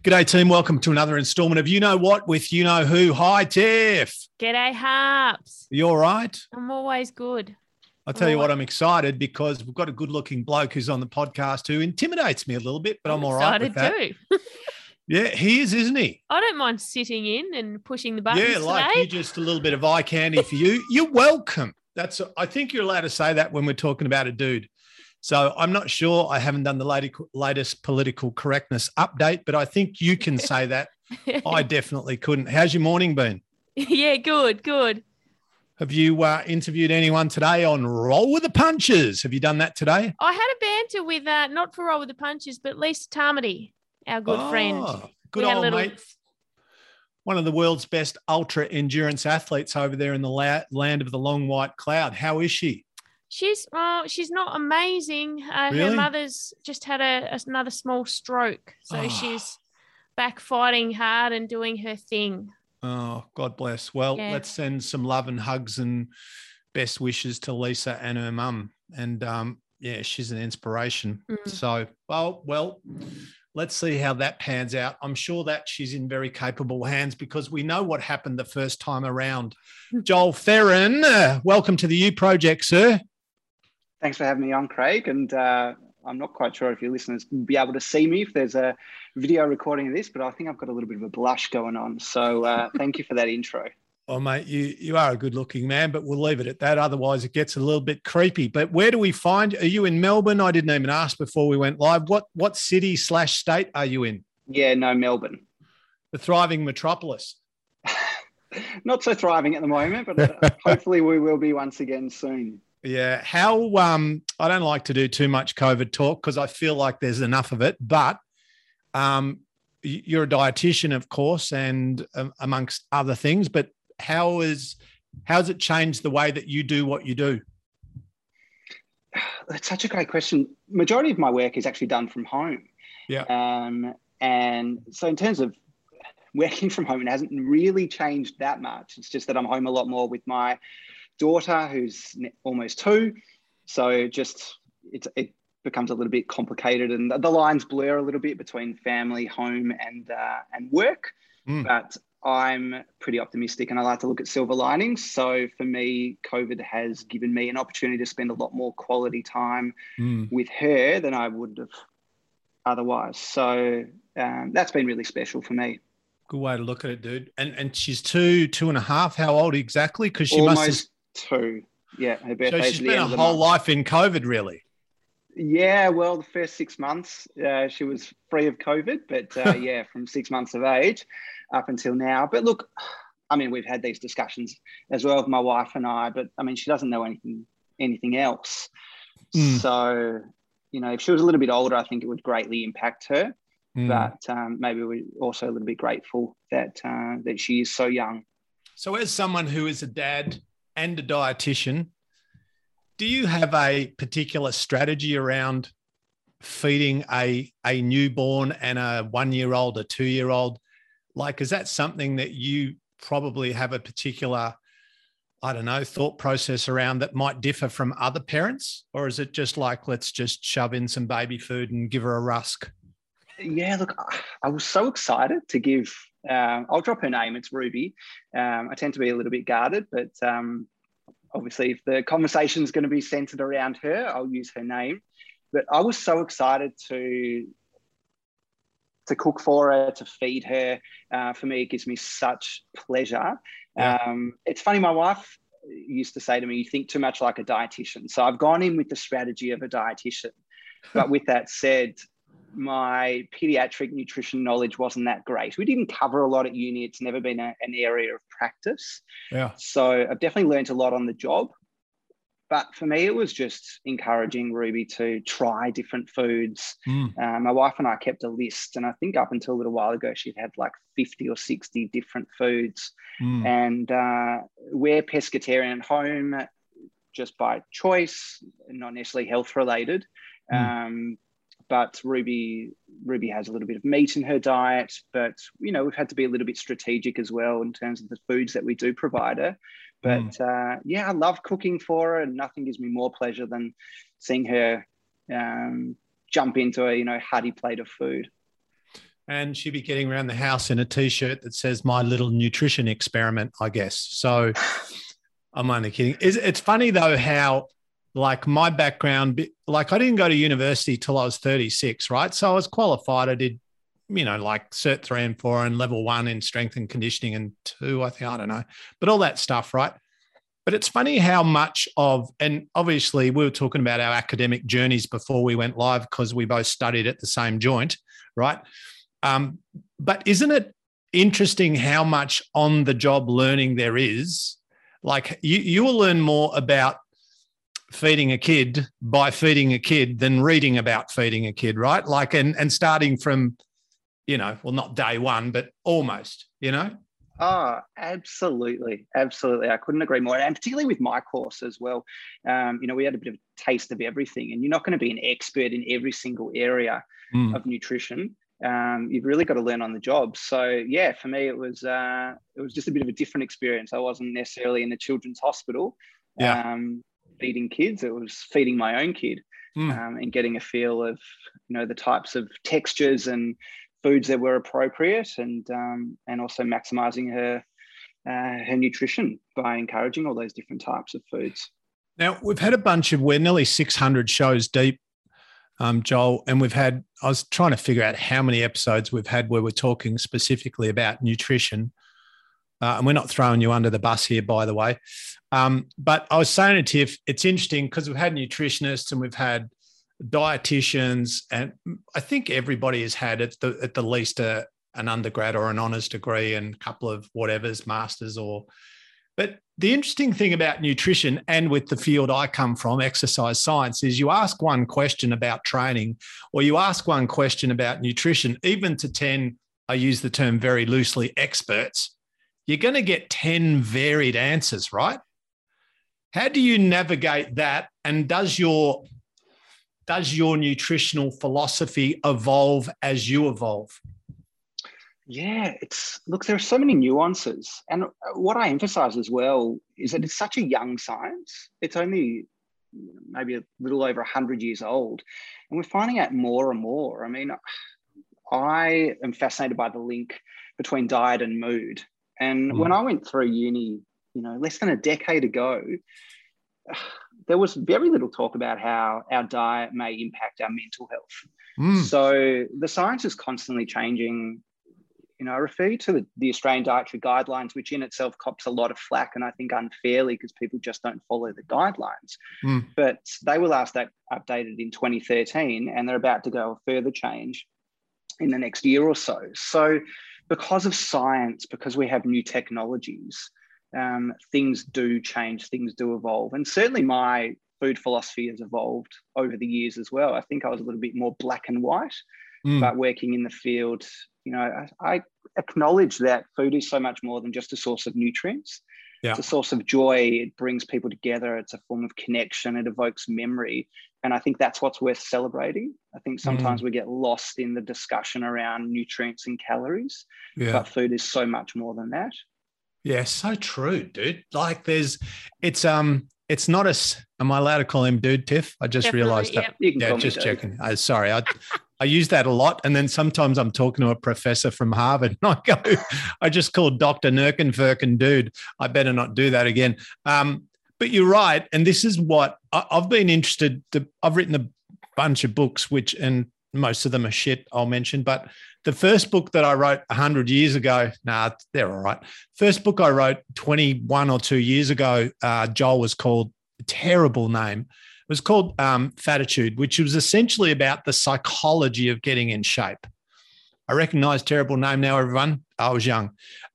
G'day team, welcome to another instalment of You Know What with You Know Who. Hi Tiff. G'day, Harps. You all right? I'm always good. I'll tell you what, I'm excited because we've got a good looking bloke who's on the podcast who intimidates me a little bit, but I'm all right with that. Excited too. Yeah, he is, isn't he? I don't mind sitting in and pushing the buttons Yeah, like today. you, just a little bit of eye candy for you. You're welcome. I think you're allowed to say that when we're talking about a dude. So I'm not sure. I haven't done the latest political correctness update, but I think you can say that. I definitely couldn't. How's your morning been? Yeah, good. Have you interviewed anyone today on Roll with the Punches? Have you done that today? I had a banter with, not for Roll with the Punches, but Lisa Tarmody, our good friend. Good old mate. One of the world's best ultra endurance athletes over there in the land of the long white cloud. How is she? She's not amazing. Really? Her mother's just had another small stroke. So she's back fighting hard and doing her thing. Oh, God bless. Well, Let's send some love and hugs and best wishes to Lisa and her mum. And she's an inspiration. So, well, let's see how that pans out. I'm sure that she's in very capable hands because we know what happened the first time around. Joel Theron, welcome to the U Project, sir. Thanks for having me on, Craig. And I'm not quite sure if your listeners will be able to see me if there's a video recording of this, but I think I've got a little bit of a blush going on. So thank you for that intro. Oh, mate, you are a good-looking man, but we'll leave it at that. Otherwise, it gets a little bit creepy. But where do we find you? Are you in Melbourne? I didn't even ask before we went live. What city/state are you in? Yeah, no, Melbourne. The thriving metropolis. Not so thriving at the moment, but hopefully we will be once again soon. Yeah. How I don't like to do too much COVID talk because I feel like there's enough of it, but you're a dietitian, of course, and amongst other things, but how's it changed the way that you do what you do? That's such a great question. Majority of my work is actually done from home. Yeah. And so in terms of working from home, it hasn't really changed that much. It's just that I'm home a lot more with my daughter, who's almost 2. So it becomes a little bit complicated, and the lines blur a little bit between family, home, and work. But I'm pretty optimistic, and I like to look at silver linings. So for me, COVID has given me an opportunity to spend a lot more quality time with her than I would have otherwise. So that's been really special for me. Good way to look at it, dude. And she's 2.5. How old exactly? Because she almost must have 2. Yeah, her birthday. So she's been a whole life in COVID, really. Yeah, well, the first 6 months she was free of COVID, but from 6 months of age up until now. But look, I mean, we've had these discussions as well with my wife and I, but I mean, she doesn't know anything else. So, if she was a little bit older, I think it would greatly impact her. But maybe we're also a little bit grateful that she is so young. So as someone who is a dad and a dietitian, do you have a particular strategy around feeding a newborn and a 1-year-old, a 2-year-old? Like, is that something that you probably have a particular, I don't know, thought process around that might differ from other parents? Or is it just like, let's just shove in some baby food and give her a rusk? Yeah, look, I was so excited to give, I'll drop her name, it's Ruby. I tend to be a little bit guarded, but obviously if the conversation is going to be centered around her, I'll use her name. But I was so excited to cook for her, to feed her. For me, it gives me such pleasure. Yeah. It's funny, my wife used to say to me, you think too much like a dietitian. So I've gone in with the strategy of a dietitian. But with that said, my pediatric nutrition knowledge wasn't that great. We didn't cover a lot at uni. It's never been an area of practice. Yeah. So I've definitely learned a lot on the job. But for me, it was just encouraging Ruby to try different foods. My wife and I kept a list. And I think up until a little while ago, she'd had like 50 or 60 different foods. And we're pescatarian at home just by choice, not necessarily health related. But Ruby has a little bit of meat in her diet, but, we've had to be a little bit strategic as well in terms of the foods that we do provide her. But I love cooking for her, and nothing gives me more pleasure than seeing her jump into a, hearty plate of food. and she'd be getting around the house in a T-shirt that says "My Little Nutrition Experiment," I guess. So I'm only kidding. It's funny though how, like, my background, like, I didn't go to university till I was 36, right? So I was qualified. I did, like Cert 3 and 4 and level 1 in strength and conditioning and 2, I think, I don't know, but all that stuff, right? But it's funny how much of, and obviously we were talking about our academic journeys before we went live because we both studied at the same joint, right? But isn't it interesting how much on-the-job learning there is? Like, you will learn more about feeding a kid by feeding a kid than reading about feeding a kid, right? Like, and starting from, well, not day one, but almost, Oh, absolutely. Absolutely. I couldn't agree more. And particularly with my course as well. We had a bit of a taste of everything, and you're not going to be an expert in every single area of nutrition. You've really got to learn on the job. So yeah, for me, it was just a bit of a different experience. I wasn't necessarily in the children's hospital feeding kids. It was feeding my own kid and getting a feel of, the types of textures and foods that were appropriate, and also maximizing her nutrition by encouraging all those different types of foods. Now, we're nearly 600 shows deep, Joel, and I was trying to figure out how many episodes we've had where we're talking specifically about nutrition. And we're not throwing you under the bus here, by the way. But I was saying to Tiff, it's interesting because we've had nutritionists and we've had dietitians, and I think everybody has had at the least an undergrad or an honours degree and a couple of whatevers, masters but the interesting thing about nutrition, and with the field I come from, exercise science, is you ask one question about training or you ask one question about nutrition, even to 10, I use the term very loosely, experts, you're going to get 10 varied answers, right? How do you navigate that? And does your nutritional philosophy evolve as you evolve? Yeah, there are so many nuances. And what I emphasize as well is that it's such a young science. It's only maybe a little over 100 years old. And we're finding out more and more. I mean, I am fascinated by the link between diet and mood. And when I went through uni, less than a decade ago, there was very little talk about how our diet may impact our mental health. So the science is constantly changing. I refer you to the Australian Dietary Guidelines, which in itself cops a lot of flack, and I think unfairly, because people just don't follow the guidelines. But they were last updated in 2013, and they're about to go a further change in the next year or so. So because of science, because we have new technologies, things do change, things do evolve. And certainly my food philosophy has evolved over the years as well. I think I was a little bit more black and white, but working in the field, I acknowledge that food is so much more than just a source of nutrients. Yeah. It's a source of joy. It brings people together. It's a form of connection. It evokes memory. And I think that's what's worth celebrating. I think sometimes we get lost in the discussion around nutrients and calories, but food is so much more than that. Yeah, so true, dude. Like it's not am I allowed to call him dude, Tiff? I just realized that. Yeah, just checking. Sorry. I use that a lot. And then sometimes I'm talking to a professor from Harvard and I just called Dr. Nurkenfurken dude. I better not do that again. But you're right. And this is what I've been interested to. I've written a bunch of books, and most of them are shit, I'll mention. But the first book that I wrote 100 years ago, they're all right. First book I wrote 21 or 2 years ago, Joel, was called, terrible name. It was called Fatitude, which was essentially about the psychology of getting in shape. I recognize terrible name now, everyone. I was young.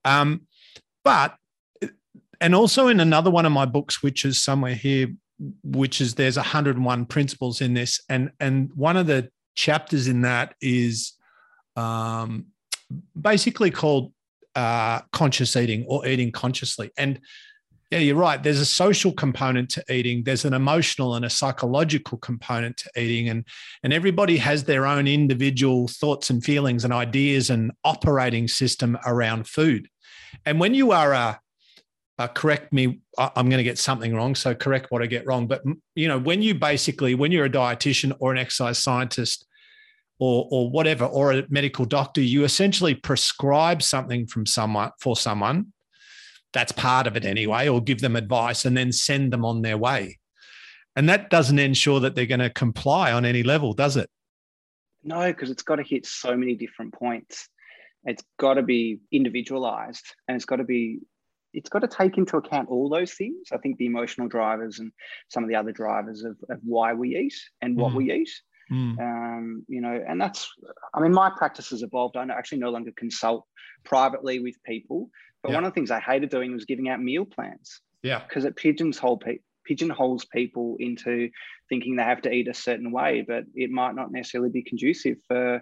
And also in another one of my books, which is somewhere here, there's 101 principles in this. And one of the chapters in that is basically called conscious eating, or eating consciously. And yeah, you're right. There's a social component to eating. There's an emotional and a psychological component to eating. And everybody has their own individual thoughts and feelings and ideas and operating system around food. And when you are correct me, I'm going to get something wrong, so correct what I get wrong. But, when you're a dietitian or an exercise scientist, or whatever, or a medical doctor, you essentially prescribe something for someone. That's part of it anyway, or give them advice and then send them on their way. And that doesn't ensure that they're going to comply on any level, does it? No, because it's got to hit so many different points. It's got to be individualized, and it's got to take into account all those things. I think the emotional drivers and some of the other drivers of why we eat and what we eat. And that's, I mean, my practice has evolved. I actually no longer consult privately with people, but one of the things I hated doing was giving out meal plans. Yeah. Because it pigeonholes people into thinking they have to eat a certain way, but it might not necessarily be conducive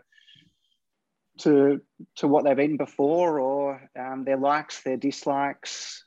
to what they've eaten before, or their likes, their dislikes,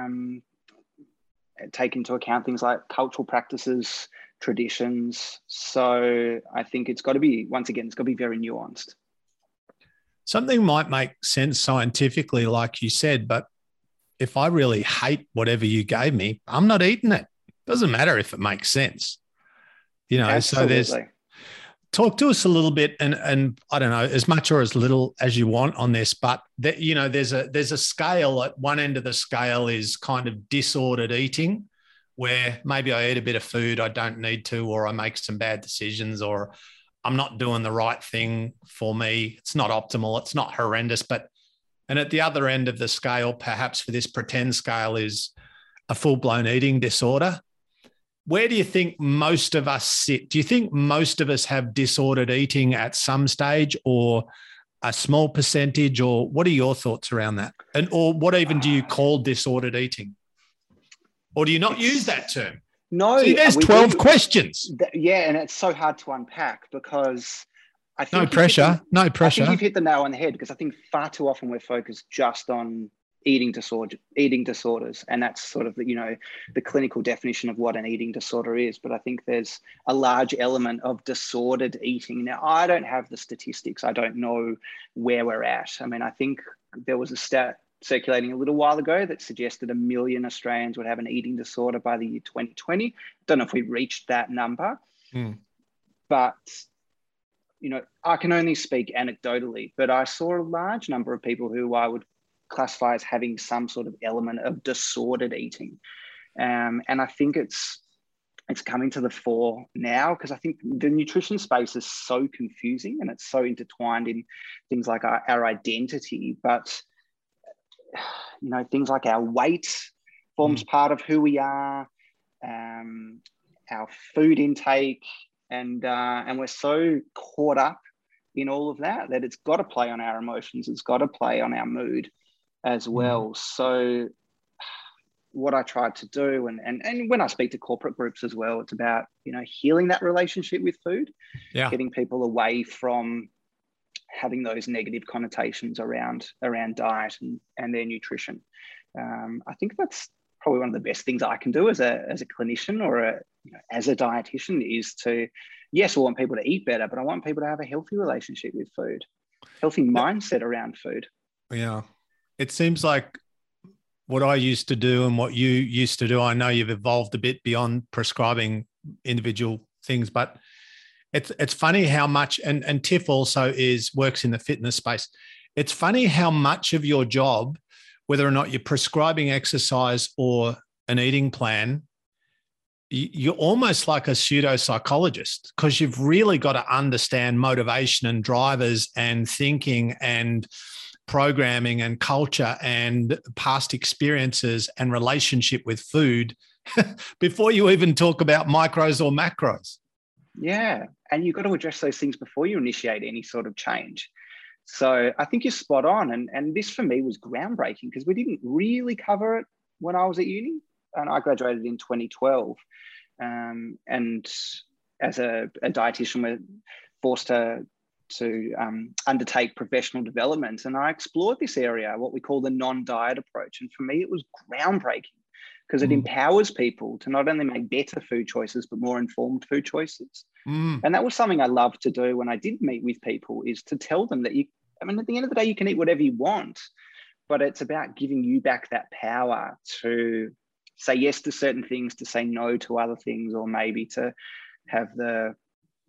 take into account things like cultural practices, traditions. So I think it's got to be, once again, it's got to be very nuanced. Something might make sense scientifically, like you said, but if I really hate whatever you gave me, I'm not eating it. Doesn't matter if it makes sense. Absolutely. So talk to us a little bit, and I don't know, as much or as little as you want on this, but there's a scale. At one end of the scale is kind of disordered eating, where maybe I eat a bit of food I don't need to, or I make some bad decisions, or I'm not doing the right thing for me. It's not optimal. It's not horrendous. And at the other end of the scale, perhaps for this pretend scale, is a full-blown eating disorder. Where do you think most of us sit? Do you think most of us have disordered eating at some stage, or a small percentage, or what are your thoughts around that? Or what even do you call disordered eating? Or do you not use that term? No. See, there's 12 questions. Yeah, and it's so hard to unpack, because I think no pressure. I think you've hit the nail on the head, because I think far too often we're focused just on eating disorders, and that's sort of the clinical definition of what an eating disorder is. But I think there's a large element of disordered eating. Now, I don't have the statistics. I don't know where we're at. I mean, I think there was a stat circulating a little while ago that suggested 1 million Australians would have an eating disorder by the year 2020. Don't know if we reached that number, but I can only speak anecdotally, but I saw a large number of people who I would classify as having some sort of element of disordered eating. And I think it's coming to the fore now, because I think the nutrition space is so confusing, and it's so intertwined in things like our identity. But things like our weight forms part of who we are, our food intake, and we're so caught up in all of that it's got to play on our emotions. It's got to play on our mood as well. So what I try to do, and when I speak to corporate groups as well, it's about healing that relationship with food, getting people away from having those negative connotations around diet and their nutrition. I think that's probably one of the best things I can do as a clinician or as a dietitian, is to, yes, I want people to eat better, but I want people to have a healthy relationship with food, healthy mindset around food. Yeah. It seems like what I used to do and what you used to do, I know you've evolved a bit beyond prescribing individual things, but it's funny how much, and Tiff also works in the fitness space. It's funny how much of your job, whether or not you're prescribing exercise or an eating plan, you're almost like a pseudo psychologist, because you've really got to understand motivation and drivers and thinking and programming and culture and past experiences and relationship with food before you even talk about micros or macros. Yeah. And you've got to address those things before you initiate any sort of change. So I think you're spot on. And this for me was groundbreaking, because we didn't really cover it when I was at uni, and I graduated in 2012. And as a dietitian, we're forced to undertake professional development. And I explored this area, what we call the non-diet approach. And for me, it was groundbreaking, because it empowers people to not only make better food choices, but more informed food choices. And that was something I loved to do when I did meet with people, is to tell them that at the end of the day, you can eat whatever you want, but it's about giving you back that power to say yes to certain things, to say no to other things, or maybe to have the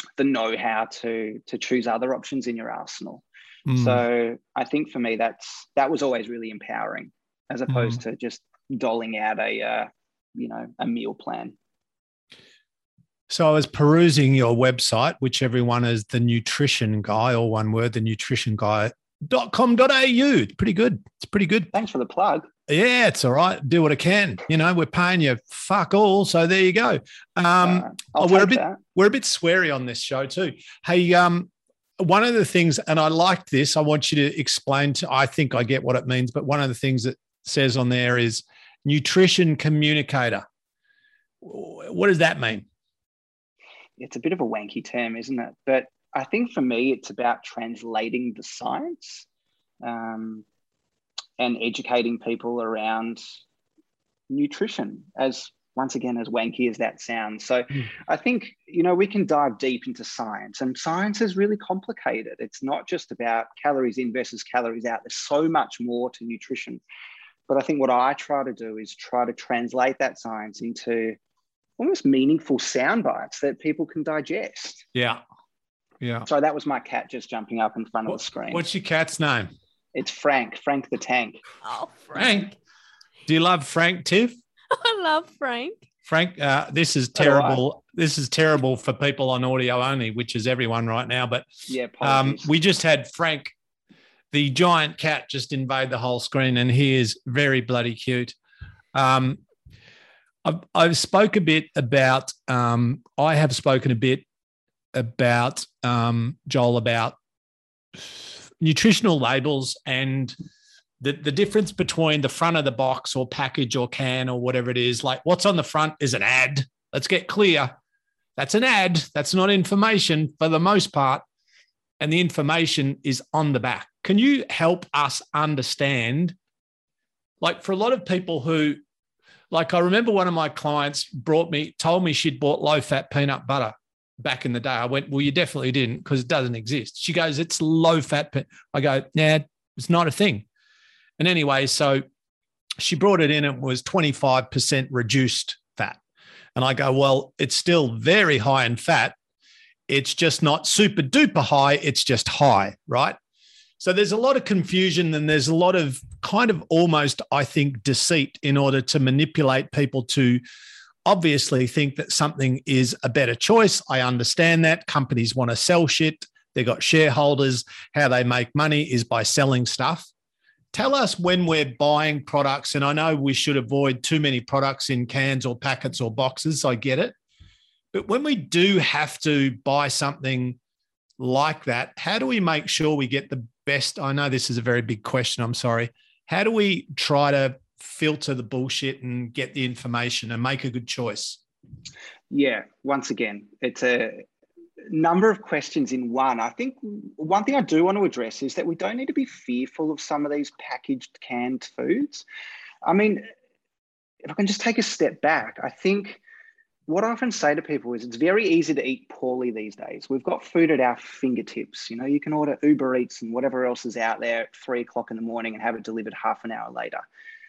know-how to choose other options in your arsenal. Mm. So I think for me, that was always really empowering, as opposed to just doling out a meal plan. So I was perusing your website, which everyone is The Nutrition Guy, or one word, thenutritionguy.com.au. It's pretty good. It's pretty good. Thanks for the plug. Yeah, it's all right. Do what I can. We're paying you fuck all. So there you go. We're a bit sweary on this show too. Hey, one of the things, and I like this, I want you to explain I think I get what it means, but one of the things that says on there is nutrition communicator. What does that mean? It's a bit of a wanky term, isn't it? But I think for me, it's about translating the science and educating people around nutrition, as once again, as wanky as that sounds. So I think, we can dive deep into science, and science is really complicated. It's not just about calories in versus calories out. There's so much more to nutrition. But I think what I try to do is try to translate that science into almost meaningful sound bites that people can digest. Yeah. Yeah. So that was my cat just jumping up in front of the screen. What's your cat's name? It's Frank the Tank. Oh, Frank. Do you love Frank, Tiff? I love Frank. Frank, this is terrible. This is terrible for people on audio only, which is everyone right now. But we just had Frank, the giant cat, just invade the whole screen, and he is very bloody cute. I've spoke a bit about, I have spoken a bit about, Joel, about nutritional labels and the difference between the front of the box or package or can or whatever it is. Like, what's on the front is an ad. Let's get clear. That's an ad. That's not information for the most part. And the information is on the back. Can you help us understand, like, for a lot of people who, like, I remember one of my clients told me she'd bought low-fat peanut butter back in the day. I went, well, you definitely didn't, because it doesn't exist. She goes, it's low-fat. I go, nah, it's not a thing. And anyway, so she brought it in. It was 25% reduced fat. And I go, well, it's still very high in fat. It's just not super duper high. It's just high, right? So there's a lot of confusion, and there's a lot of kind of almost, I think, deceit in order to manipulate people to obviously think that something is a better choice. I understand that. Companies want to sell shit. They've got shareholders. How they make money is by selling stuff. Tell us, when we're buying products, and I know we should avoid too many products in cans or packets or boxes. I get it. But when we do have to buy something like that, how do we make sure we get the best? I know this is a very big question. I'm sorry. How do we try to filter the bullshit and get the information and make a good choice? Yeah, once again, it's a number of questions in one. I think one thing I do want to address is that we don't need to be fearful of some of these packaged canned foods. I mean, if I can just take a step back, I think what I often say to people is it's very easy to eat poorly these days. We've got food at our fingertips. You can order Uber Eats and whatever else is out there at 3 o'clock in the morning and have it delivered half an hour later.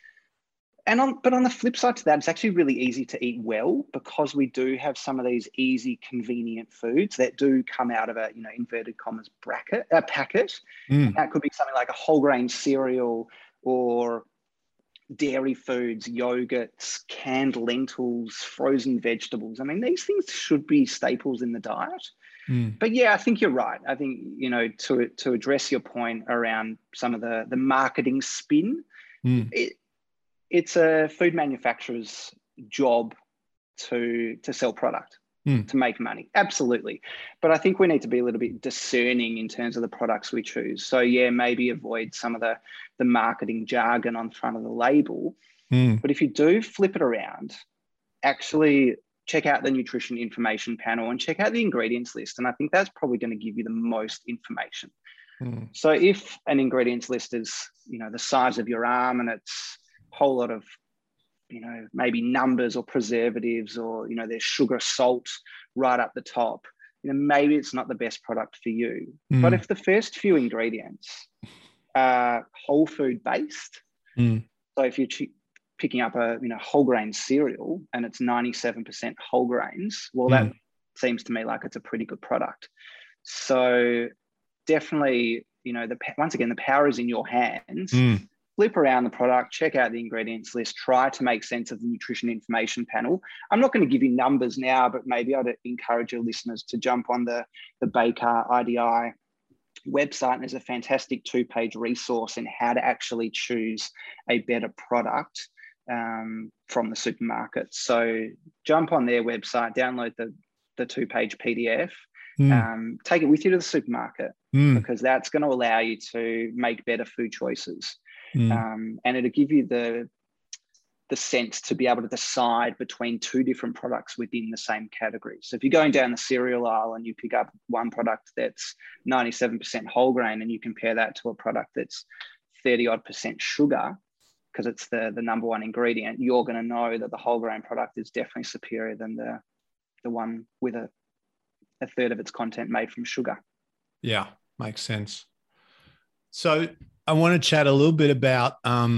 But on the flip side to that, it's actually really easy to eat well, because we do have some of these easy, convenient foods that do come out of a, inverted commas packet. That could be something like a whole grain cereal, or dairy foods, yogurts, canned lentils, frozen vegetables. I mean, these things should be staples in the diet. But yeah, I think you're right. I think, to address your point around some of the marketing spin, it's a food manufacturer's job to sell product, to make money. Absolutely. But I think we need to be a little bit discerning in terms of the products we choose. So yeah, maybe avoid some of the marketing jargon on front of the label. But if you do flip it around, actually check out the nutrition information panel and check out the ingredients list. And I think that's probably going to give you the most information. So if an ingredients list is, the size of your arm, and it's whole lot of, maybe numbers or preservatives, or, there's sugar, salt right up the top, maybe it's not the best product for you. But if the first few ingredients are whole food based, so if you're picking up a, whole grain cereal and it's 97% whole grains, well, that seems to me like it's a pretty good product. So definitely, once again, the power is in your hands. Flip around the product, check out the ingredients list, try to make sense of the nutrition information panel. I'm not going to give you numbers now, but maybe I'd encourage your listeners to jump on the Baker IDI website, and there's a fantastic 2-page resource in how to actually choose a better product from the supermarket. So jump on their website, download the 2-page PDF, take it with you to the supermarket, because that's going to allow you to make better food choices. And it'll give you the sense to be able to decide between 2 different products within the same category. So if you're going down the cereal aisle and you pick up one product that's 97% whole grain, and you compare that to a product that's 30-odd% sugar, because it's the number one ingredient, you're going to know that the whole grain product is definitely superior than the one with a third of its content made from sugar. Yeah, makes sense. So I want to chat a little bit about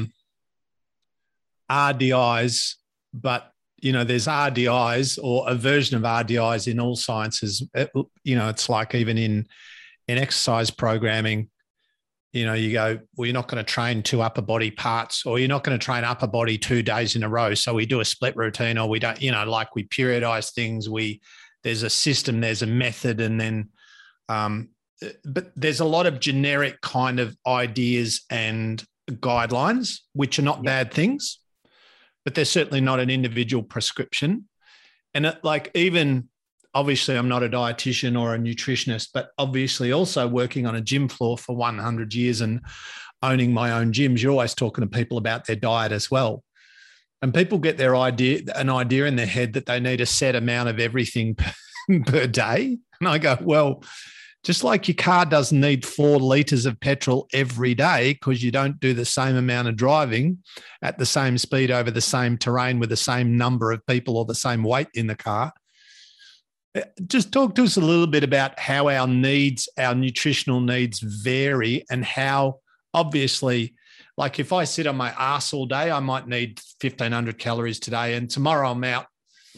RDIs, but there's RDIs or a version of RDIs in all sciences. It's like even in exercise programming, you go, well, you're not going to train 2 upper body parts, or you're not going to train upper body 2 days in a row. So we do a split routine, or we don't, like we periodize things. There's a system, there's a method, and then, but there's a lot of generic kind of ideas and guidelines, which are not bad things, but they're certainly not an individual prescription. And even, obviously I'm not a dietitian or a nutritionist, but obviously also working on a gym floor for 100 years and owning my own gyms, you're always talking to people about their diet as well. And people get an idea in their head that they need a set amount of everything per day. And I go, well, just like your car doesn't need 4 litres of petrol every day because you don't do the same amount of driving at the same speed over the same terrain with the same number of people or the same weight in the car. Just talk to us a little bit about how our nutritional needs vary, and how, obviously, like if I sit on my ass all day, I might need 1,500 calories today, and tomorrow I'm out,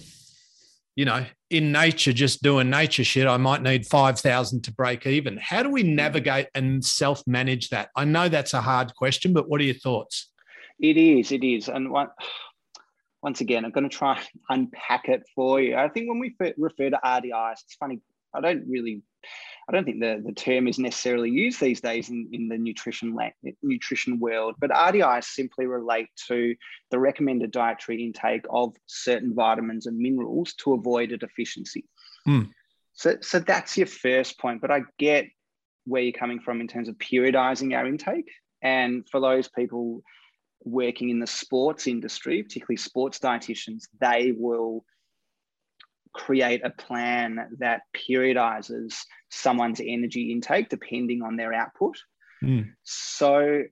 in nature, just doing nature shit, I might need 5,000 to break even. How do we navigate and self-manage that? I know that's a hard question, but what are your thoughts? It is. And once again, I'm going to try and unpack it for you. I think when we refer to RDIs, it's funny. I don't think the term is necessarily used these days in the nutrition world, but RDIs simply relate to the recommended dietary intake of certain vitamins and minerals to avoid a deficiency. So that's your first point, but I get where you're coming from in terms of periodizing our intake. And for those people working in the sports industry, particularly sports dietitians, they will create a plan that periodizes someone's energy intake depending on their output. So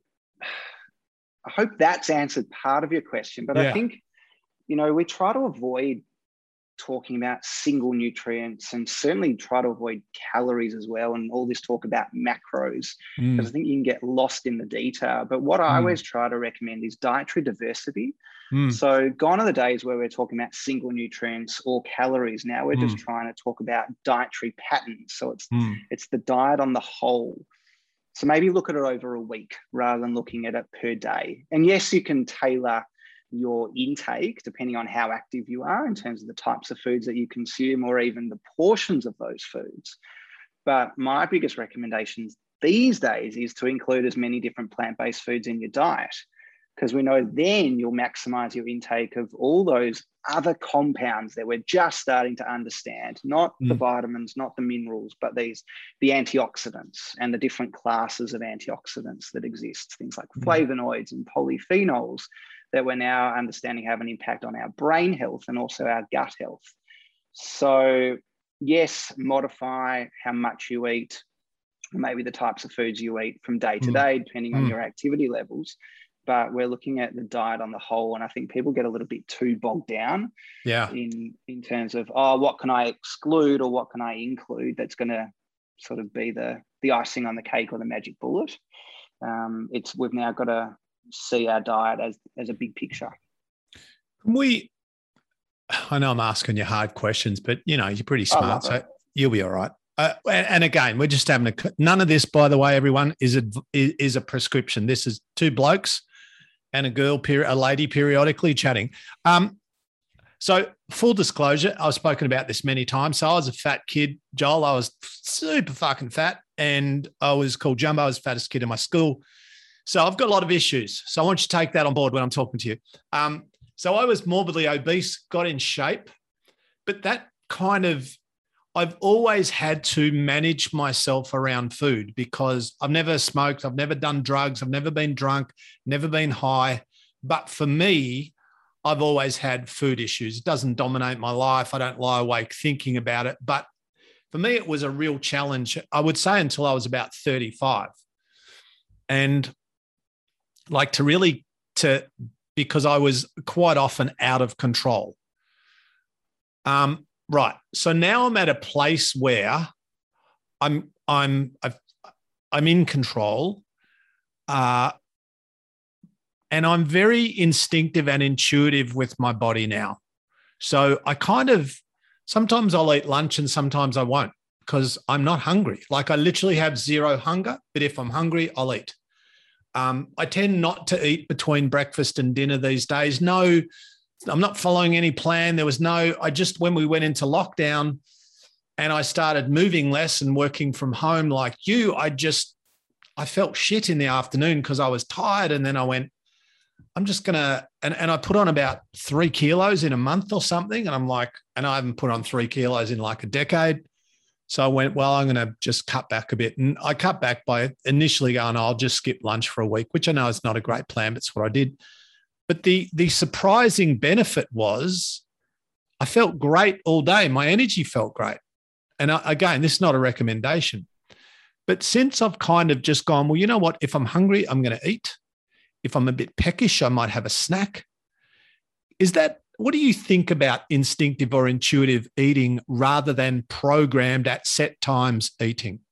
I hope that's answered part of your question, but I think, we try to avoid talking about single nutrients, and certainly try to avoid calories as well, and all this talk about macros, because I think you can get lost in the detail. But what I always try to recommend is dietary diversity. So gone are the days where we're talking about single nutrients or calories. Now we're just trying to talk about dietary patterns. So it's the diet on the whole. So maybe look at it over a week rather than looking at it per day. And yes, you can tailor your intake depending on how active you are in terms of the types of foods that you consume, or even the portions of those foods. But my biggest recommendations these days is to include as many different plant-based foods in your diet, because we know then you'll maximize your intake of all those other compounds that we're just starting to understand, not the vitamins, not the minerals, but the antioxidants and the different classes of antioxidants that exist, things like flavonoids and polyphenols that we're now understanding have an impact on our brain health and also our gut health. So yes, modify how much you eat, maybe the types of foods you eat from day to day, depending on your activity levels. But we're looking at the diet on the whole. And I think people get a little bit too bogged down in terms of, what can I exclude or what can I include that's going to sort of be the icing on the cake or the magic bullet. We've now got to see our diet as a big picture. I know I'm asking you hard questions, but you're pretty I smart, love so it. you'll be all right. And again, we're just having none of this, by the way, everyone, is a prescription. This is two blokes and a lady periodically chatting. So full disclosure, I've spoken about this many times. So I was a fat kid, Joel. I was super fucking fat, and I was called Jumbo. I was the fattest kid in my school. So I've got a lot of issues. So I want you to take that on board when I'm talking to you. So I was morbidly obese, got in shape, but that I've always had to manage myself around food because I've never smoked, I've never done drugs, I've never been drunk, never been high. But for me, I've always had food issues. It doesn't dominate my life. I don't lie awake thinking about it. But for me, it was a real challenge, I would say, until I was about 35. And because I was quite often out of control. Right. So now I'm at a place where I'm in control, and I'm very instinctive and intuitive with my body now. So I sometimes I'll eat lunch and sometimes I won't because I'm not hungry. Like I literally have zero hunger, but if I'm hungry, I'll eat. I tend not to eat between breakfast and dinner these days. No, I'm not following any plan. When we went into lockdown and I started moving less and working from home like you, I felt shit in the afternoon because I was tired. And then I went, I'm just going to, and I put on about 3 kilos in a month or something. And I'm like, and I haven't put on 3 kilos in like a decade. So I went, well, I'm going to just cut back a bit. And I cut back by initially going, I'll just skip lunch for a week, which I know is not a great plan, but it's what I did. But the surprising benefit was I felt great all day. My energy felt great. And again, this is not a recommendation. But since I've kind of just gone, well, you know what? If I'm hungry, I'm going to eat. If I'm a bit peckish, I might have a snack. What do you think about instinctive or intuitive eating rather than programmed at set times eating?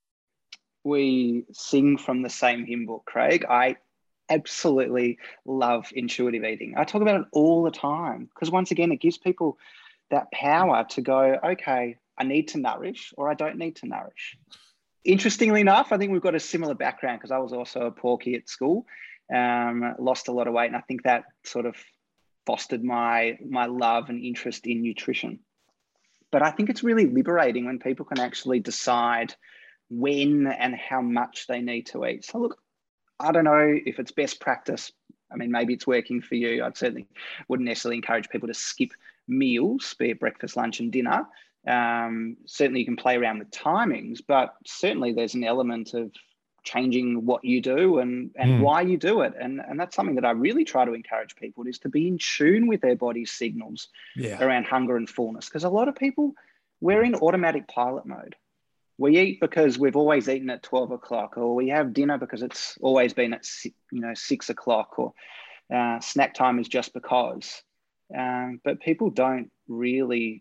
We sing from the same hymn book, Craig. I absolutely love intuitive eating. I talk about it all the time because once again, it gives people that power to go, okay, I need to nourish or I don't need to nourish. Interestingly enough, I think we've got a similar background because I was also a porky at school, lost a lot of weight. And I think that sort of fostered my love and interest in nutrition. But I think it's really liberating when people can actually decide when and how much they need to eat. So look, I don't know if it's best practice. I mean, maybe it's working for you. I certainly wouldn't necessarily encourage people to skip meals, be it breakfast, lunch, and dinner. Certainly you can play around with timings, but certainly there's an element of changing what you do and why you do it. And that's something that I really try to encourage people is to be in tune with their body's signals around hunger and fullness. Because a lot of people, we're in automatic pilot mode. We eat because we've always eaten at 12 o'clock, or we have dinner because it's always been at 6 o'clock, or snack time is just because. But people don't really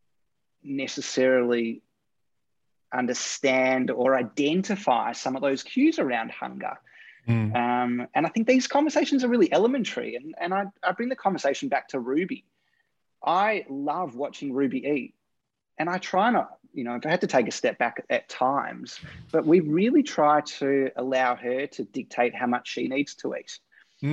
necessarily understand or identify some of those cues around hunger. And I think these conversations are really elementary. And I bring the conversation back to Ruby. I love watching Ruby eat. And I try not, if I had to take a step back at times, but we really try to allow her to dictate how much she needs to eat.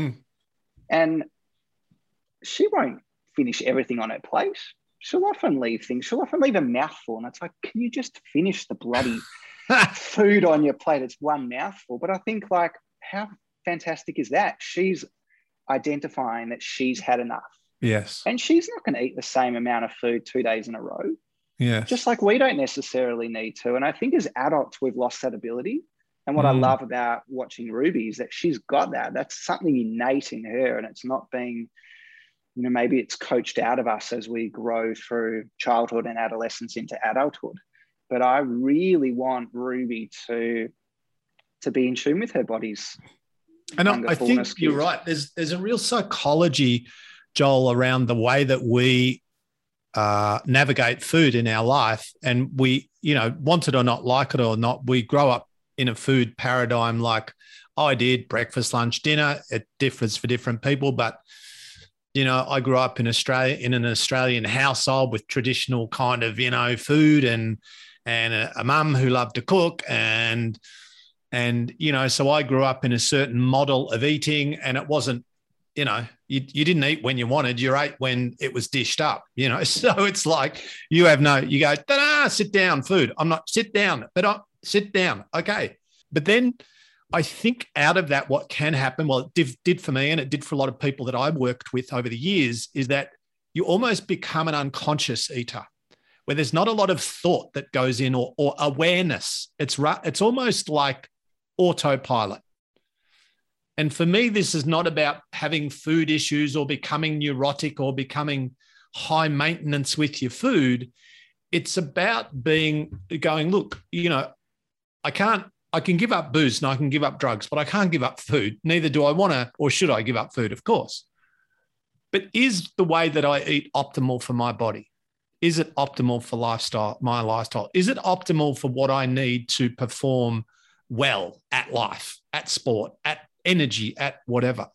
And she won't finish everything on her plate. She'll often leave things. She'll often leave a mouthful. And it's like, can you just finish the bloody food on your plate? It's one mouthful. But I think, like, how fantastic is that? She's identifying that she's had enough. Yes. And she's not going to eat the same amount of food 2 days in a row. Yes. Just like we don't necessarily need to. And I think as adults, we've lost that ability. And what I love about watching Ruby is that she's got that. That's something innate in her. And it's not being, maybe it's coached out of us as we grow through childhood and adolescence into adulthood. But I really want Ruby to be in tune with her body's. And I think you're right. There's a real psychology, Joel, around the way that we navigate food in our life. And we, want it or not, like it or not, we grow up in a food paradigm like, I did breakfast, lunch, dinner. It differs for different people, but I grew up in Australia, in an Australian household with traditional kind of, food and a mum who loved to cook. And so I grew up in a certain model of eating, and it wasn't, you didn't eat when you wanted, you ate when it was dished up, so it's like you go, ta-da, sit down, food. I'm not, sit down, but sit down. Okay. But then I think out of that, what can happen, well, it did for me, and it did for a lot of people that I've worked with over the years, is that you almost become an unconscious eater where there's not a lot of thought that goes in or awareness. It's almost like autopilot. And for me, this is not about having food issues or becoming neurotic or becoming high maintenance with your food. It's about going, look, I can give up booze and I can give up drugs, but I can't give up food. Neither do I want to, or should I give up food? Of course. But is the way that I eat optimal for my body? Is it optimal for my lifestyle? Is it optimal for what I need to perform well at life, at sport, at energy, at whatever?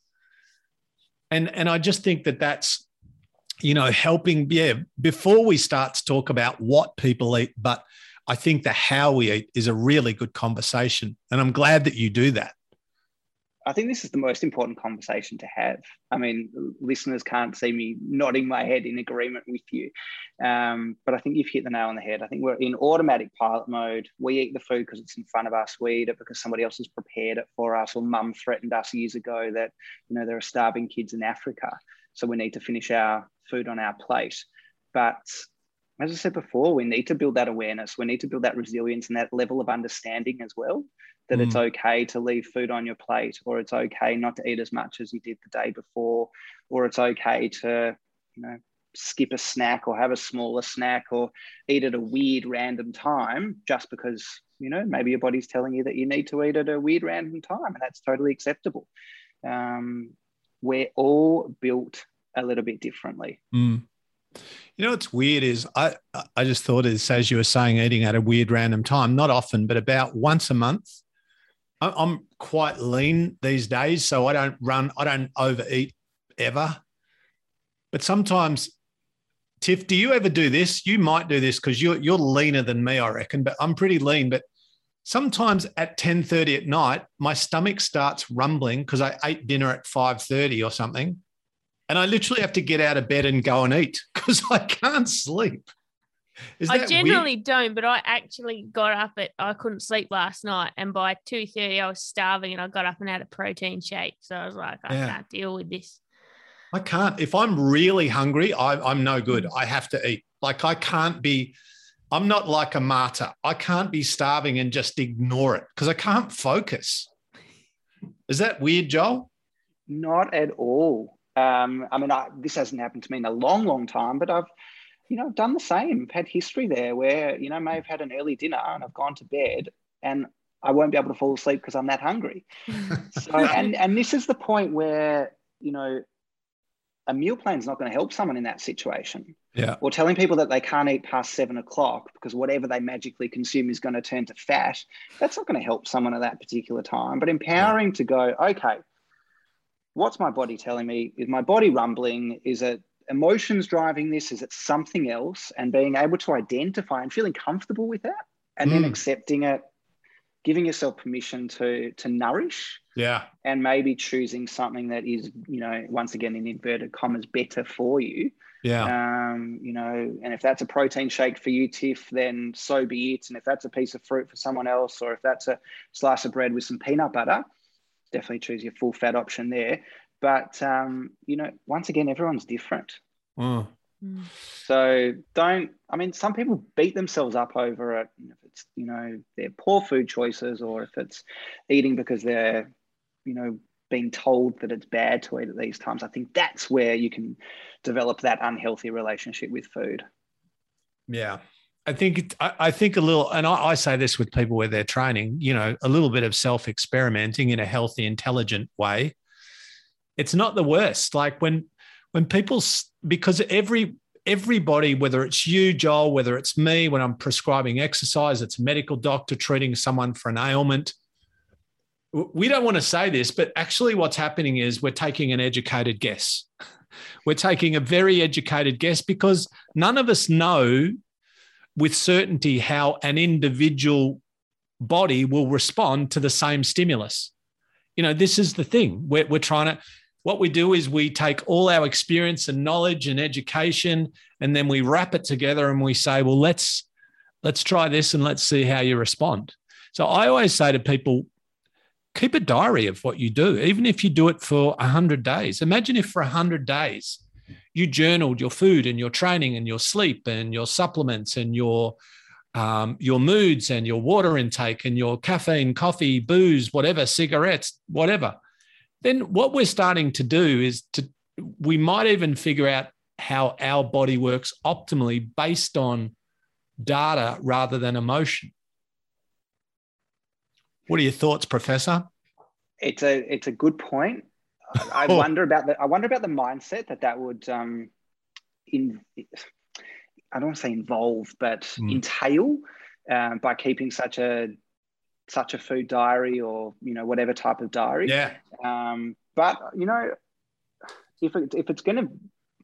And I just think that that's, helping, before we start to talk about what people eat, but I think the how we eat is a really good conversation. And I'm glad that you do that. I think this is the most important conversation to have. I mean, listeners can't see me nodding my head in agreement with you. But I think you've hit the nail on the head. I think we're in automatic pilot mode. We eat the food because it's in front of us. We eat it because somebody else has prepared it for us, or mum threatened us years ago that, there are starving kids in Africa, so we need to finish our food on our plate. But as I said before, we need to build that awareness. We need to build that resilience and that level of understanding as well, that it's okay to leave food on your plate, or it's okay not to eat as much as you did the day before, or it's okay to, skip a snack or have a smaller snack or eat at a weird random time just because, maybe your body's telling you that you need to eat at a weird random time, and that's totally acceptable. We're all built a little bit differently. What's weird is I just thought, as you were saying, eating at a weird random time, not often, but about once a month. I'm quite lean these days, so I don't overeat ever. But sometimes, Tiff, do you ever do this? You might do this because you're leaner than me, I reckon, but I'm pretty lean. But sometimes at 10:30 at night, my stomach starts rumbling because I ate dinner at 5:30 or something. And I literally have to get out of bed and go and eat because I can't sleep. I generally don't, but I actually got up I couldn't sleep last night. And by 2:30, I was starving and I got up and had a protein shake. So I was like, I can't deal with this. I can't. If I'm really hungry, I'm no good. I have to eat. Like I'm not like a martyr. I can't be starving and just ignore it because I can't focus. Is that weird, Joel? Not at all. This hasn't happened to me in a long, long time, but I've done the same. I've had history there where, may have had an early dinner and I've gone to bed and I won't be able to fall asleep because I'm that hungry. So, and this is the point where, a meal plan is not going to help someone in that situation. Yeah. Or telling people that they can't eat past 7 o'clock because whatever they magically consume is going to turn to fat. That's not going to help someone at that particular time, but empowering to go, okay, what's my body telling me? Is my body rumbling? Is it emotions driving this? Is it something else? And being able to identify and feeling comfortable with that, and then accepting it, giving yourself permission to nourish. Yeah. And maybe choosing something that is, once again, in inverted commas, better for you. Yeah. And if that's a protein shake for you, Tiff, then so be it. And if that's a piece of fruit for someone else, or if that's a slice of bread with some peanut butter, definitely choose your full fat option there. But, once again, everyone's different. So some people beat themselves up over it. If it's, their poor food choices, or if it's eating because they're, being told that it's bad to eat at these times. I think that's where you can develop that unhealthy relationship with food. Yeah. I think a little, and I say this with people where they're training, a little bit of self-experimenting in a healthy, intelligent way. It's not the worst. Like when people, because everybody, whether it's you, Joel, whether it's me, when I'm prescribing exercise, it's a medical doctor treating someone for an ailment. We don't want to say this, but actually what's happening is we're taking an educated guess. We're taking a very educated guess because none of us know with certainty how an individual body will respond to the same stimulus. You know, this is the thing. We're trying to, what we do is we take all our experience and knowledge and education, and then we wrap it together and we say, well, let's try this and let's see how you respond. So I always say to people, keep a diary of what you do, even if you do it for 100 days. Imagine if for 100 days you journaled your food and your training and your sleep and your supplements and your moods and your water intake and your caffeine, coffee, booze, whatever, cigarettes, whatever. Then what we're starting to do is we might even figure out how our body works optimally based on data rather than emotion. What are your thoughts, Professor? It's a good point. I wonder about the mindset that would I don't want to say involve, but entail by keeping such a food diary or, you know, whatever type of diary. Yeah. But, you know, if it's going to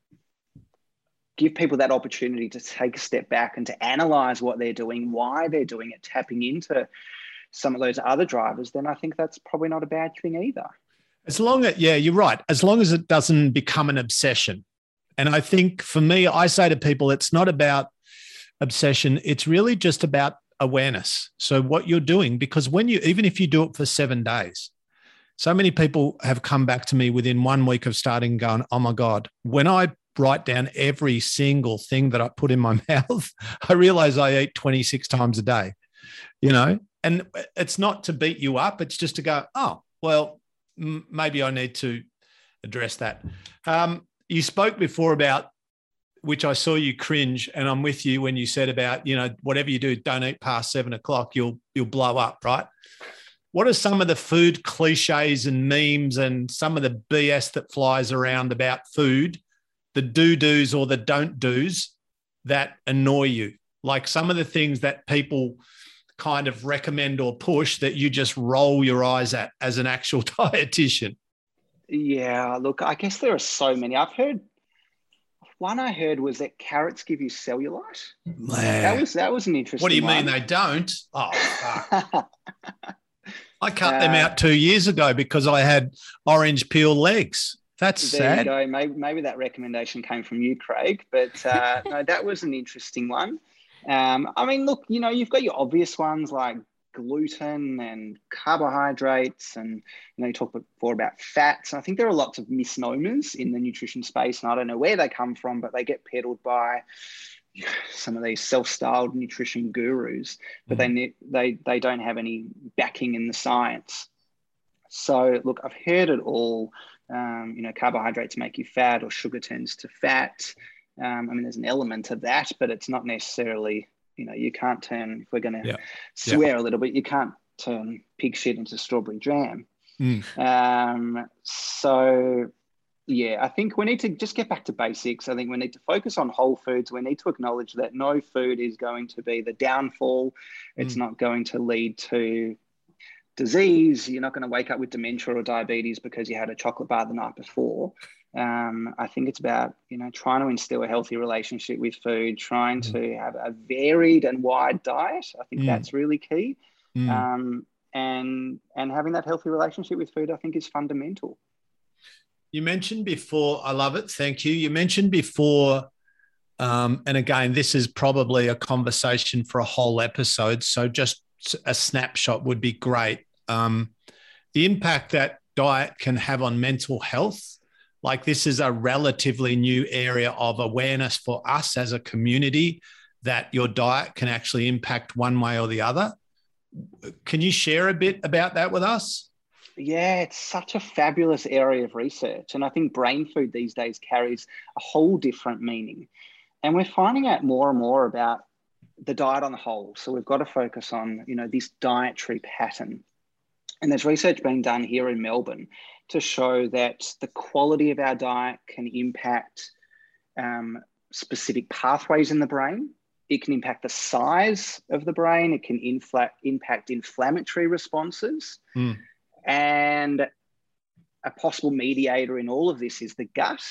give people that opportunity to take a step back and to analyze what they're doing, why they're doing it, tapping into some of those other drivers, then I think that's probably not a bad thing either. As long as, yeah, you're right. As long as it doesn't become an obsession. And I think for me, I say to people, it's not about obsession. It's really just about awareness. So what you're doing, because even if you do it for 7 days, so many people have come back to me within 1 week of starting going, oh my God, when I write down every single thing that I put in my mouth, I realize I eat 26 times a day, you know, and it's not to beat you up. It's just to go, oh, well, maybe I need to address that. You spoke before about, which I saw you cringe, and I'm with you when you said about, you know, whatever you do, don't eat past 7 o'clock, you'll blow up, right? What are some of the food cliches and memes and some of the BS that flies around about food, the do-dos or the don't-dos that annoy you? Like some of the things that people kind of recommend or push that you just roll your eyes at as an actual dietitian? Yeah, look, I guess there are so many. One I heard was that carrots give you cellulite. Man. That was an interesting What do you one. mean they don't? Oh, fuck. I cut them out 2 years ago because I had orange peel legs. That's sad. There you go. Maybe that recommendation came from you, Craig. But no, that was an interesting one. I mean, look, you know, you've got your obvious ones like gluten and carbohydrates, and, you know, you talked before about fats. I think there are lots of misnomers in the nutrition space, and I don't know where they come from, but they get peddled by some of these self-styled nutrition gurus, but they don't have any backing in the science. So look, I've heard it all. You know, carbohydrates make you fat, or sugar turns to fat. I mean, there's an element of that, but it's not necessarily, you know, you can't turn, if we're going to swear a little bit, you can't turn pig shit into strawberry jam. So yeah, I think we need to just get back to basics. I think we need to focus on whole foods. We need to acknowledge that no food is going to be the downfall. It's not going to lead to disease. You're not going to wake up with dementia or diabetes because you had a chocolate bar the night before. I think it's about, you know, trying to instill a healthy relationship with food, trying to have a varied and wide diet. I think that's really key. And having that healthy relationship with food, I think, is fundamental. You mentioned before, I love it, thank you. You mentioned before, and again, this is probably a conversation for a whole episode, so just a snapshot would be great. The impact that diet can have on mental health, like this is a relatively new area of awareness for us as a community, that your diet can actually impact one way or the other. Can you share a bit about that with us? Yeah, it's such a fabulous area of research. And I think brain food these days carries a whole different meaning. And we're finding out more and more about the diet on the whole. So we've got to focus on, you know, this dietary pattern. And there's research being done here in Melbourne to show that the quality of our diet can impact specific pathways in the brain. It can impact the size of the brain. It can impact inflammatory responses. And a possible mediator in all of this is the gut.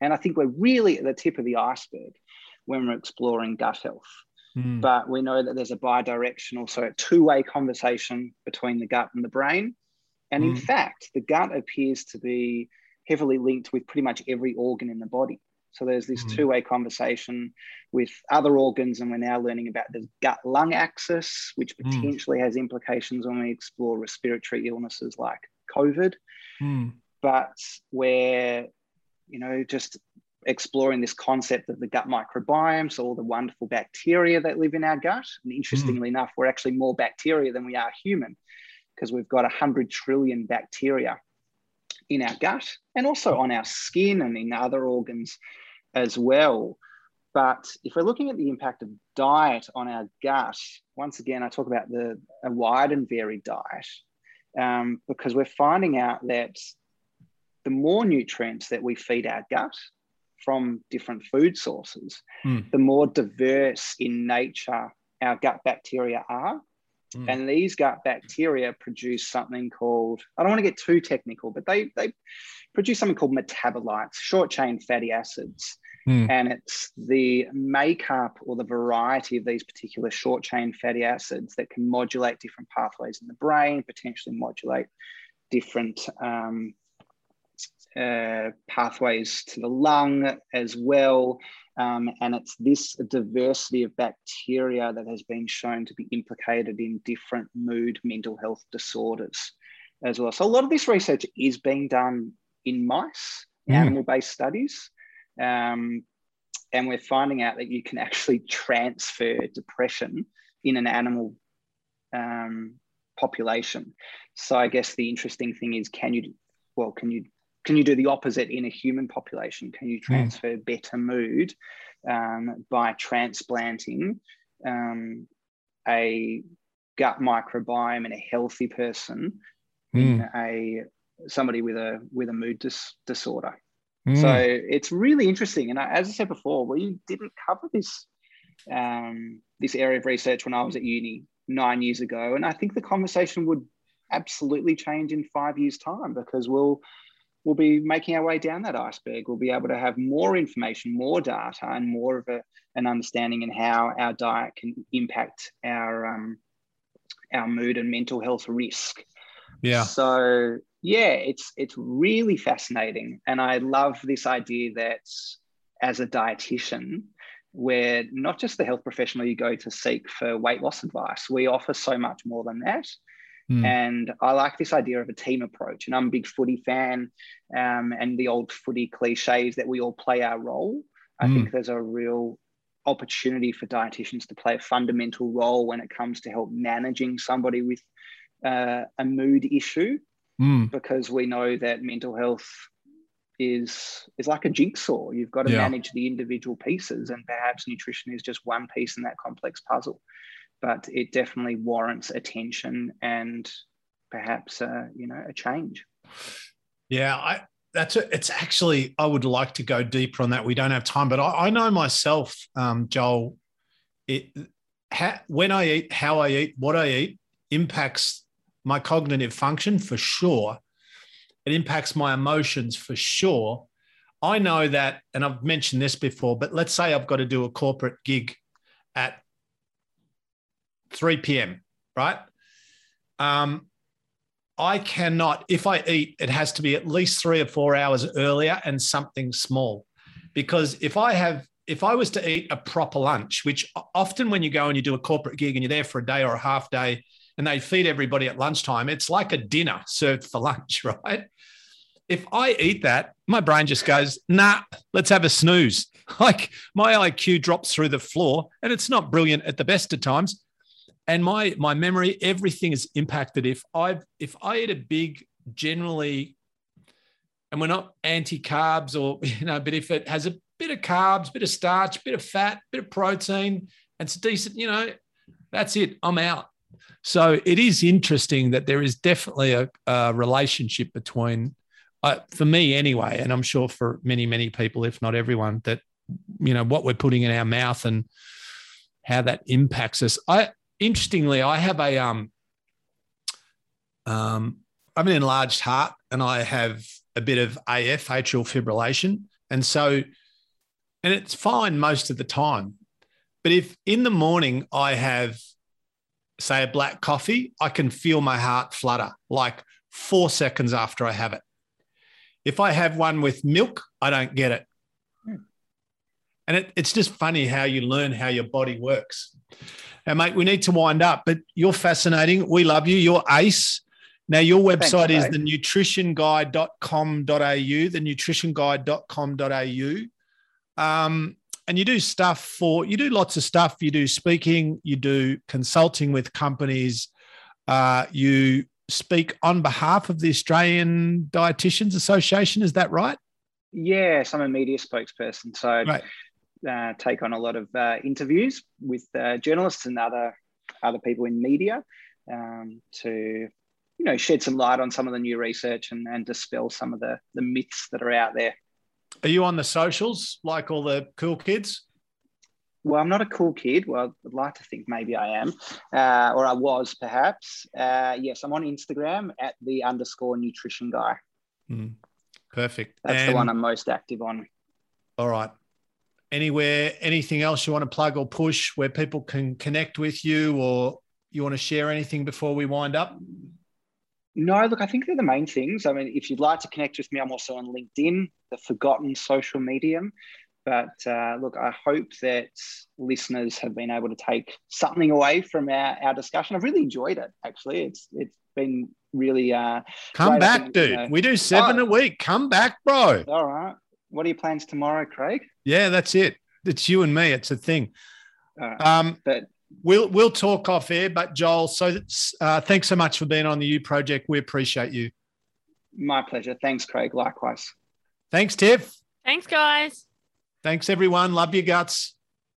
And I think we're really at the tip of the iceberg when we're exploring gut health. But we know that there's a bidirectional, so a two-way conversation between the gut and the brain. And in fact, the gut appears to be heavily linked with pretty much every organ in the body. So there's this two-way conversation with other organs, and we're now learning about the gut-lung axis, which potentially has implications when we explore respiratory illnesses like COVID. But we're, just exploring this concept of the gut microbiome, so all the wonderful bacteria that live in our gut. And interestingly enough, we're actually more bacteria than we are human, because we've got 100 trillion bacteria in our gut and also on our skin and in other organs as well. But if we're looking at the impact of diet on our gut, once again, I talk about a wide and varied diet, because we're finding out that the more nutrients that we feed our gut from different food sources, the more diverse in nature our gut bacteria are. And these gut bacteria produce something called, I don't want to get too technical, but they produce something called metabolites, short-chain fatty acids. And it's the makeup or the variety of these particular short-chain fatty acids that can modulate different pathways in the brain, potentially modulate different pathways to the lung as well. And it's this diversity of bacteria that has been shown to be implicated in different mood, mental health disorders as well. So a lot of this research is being done in mice, animal-based studies. And we're finding out that you can actually transfer depression in an animal population. So I guess the interesting thing is, can you do the opposite in a human population? Can you transfer better mood by transplanting a gut microbiome in a healthy person in somebody with a mood disorder? So it's really interesting. And as I said before, we didn't cover this area of research when I was at uni 9 years ago. And I think the conversation would absolutely change in 5 years' time, because we'll be making our way down that iceberg. We'll be able to have more information, more data, and more of an understanding in how our diet can impact our mood and mental health risk. Yeah. So yeah, it's really fascinating. And I love this idea that as a dietitian, we're not just the health professional you go to seek for weight loss advice. We offer so much more than that. And I like this idea of a team approach. And I'm a big footy fan, and the old footy cliches that we all play our role. I think there's a real opportunity for dietitians to play a fundamental role when it comes to help managing somebody with a mood issue, because we know that mental health is like a jigsaw. You've got to manage the individual pieces, and perhaps nutrition is just one piece in that complex puzzle. But it definitely warrants attention and perhaps a change. Yeah, it's actually, I would like to go deeper on that. We don't have time, but I know myself, Joel, when I eat, how I eat, what I eat impacts my cognitive function for sure. It impacts my emotions for sure. I know that, and I've mentioned this before, but let's say I've got to do a corporate gig at 3 p.m., right? I cannot, if I eat, it has to be at least 3 or 4 hours earlier and something small. Because if I was to eat a proper lunch, which often when you go and you do a corporate gig and you're there for a day or a half day and they feed everybody at lunchtime, it's like a dinner served for lunch, right? If I eat that, my brain just goes, nah, let's have a snooze. Like my IQ drops through the floor, and it's not brilliant at the best of times. And my memory, everything is impacted. If I eat a big, generally, and we're not anti-carbs or, but if it has a bit of carbs, bit of starch, bit of fat, bit of protein, and it's decent, that's it, I'm out. So it is interesting that there is definitely a relationship between, for me anyway, and I'm sure for many, many people, if not everyone, that, what we're putting in our mouth and how that impacts us. Interestingly, I have I have an enlarged heart, and I have a bit of AF, atrial fibrillation, And so, and it's fine most of the time. But if in the morning I have, say, a black coffee, I can feel my heart flutter like 4 seconds after I have it. If I have one with milk, I don't get it. And it's just funny how you learn how your body works. Now, mate, we need to wind up, but you're fascinating. We love you. You're ace. Now, your website is thenutritionguide.com.au, thenutritionguide.com.au. And you do lots of stuff. You do speaking, you do consulting with companies. You speak on behalf of the Australian Dietitians Association. Is that right? Yes, I'm a media spokesperson. So right. Take on a lot of interviews with journalists and other people in media to, shed some light on some of the new research and dispel some of the myths that are out there. Are you on the socials like all the cool kids? Well, I'm not a cool kid. Well, I'd like to think maybe I am, or I was perhaps. Yes, I'm on Instagram at @the_nutrition guy. Perfect. That's the one I'm most active on. All right. Anything else you want to plug or push where people can connect with you, or you want to share anything before we wind up? No, look, I think they're the main things. I mean, if you'd like to connect with me, I'm also on LinkedIn, the forgotten social medium. But look, I hope that listeners have been able to take something away from our discussion. I've really enjoyed it, actually. It's been really come back, dude. We do 7 a week. Come back, bro. All right. What are your plans tomorrow, Craig? Yeah, that's it. It's you and me. It's a thing. But we'll talk off air. But Joel, so thanks so much for being on the U Project. We appreciate you. My pleasure. Thanks, Craig. Likewise. Thanks, Tiff. Thanks, guys. Thanks, everyone. Love your guts.